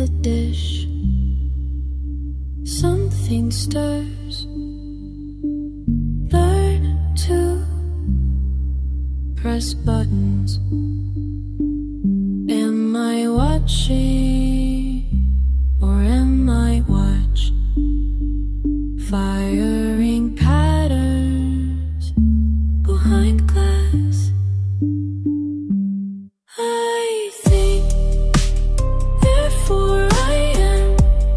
the dish. Something stirs. Learn to press buttons. Am I watching or am I watched? Firing patterns behind glass. I think, therefore I am.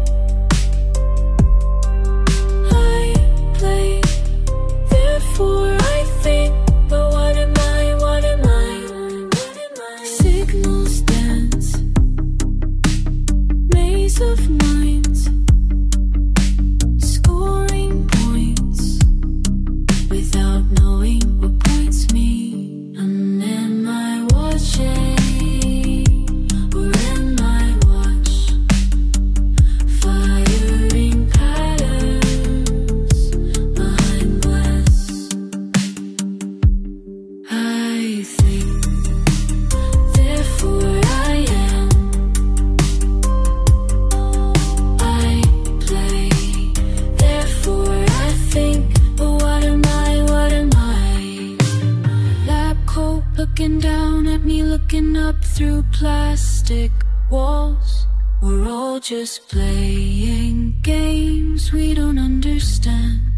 I play, therefore I think. But what am I, what am I, what am I? Signals dance, maze of minds, scoring points without knowing what points mean. And am I watching? Looking down at me, looking up through plastic walls. We're all just playing games we don't understand.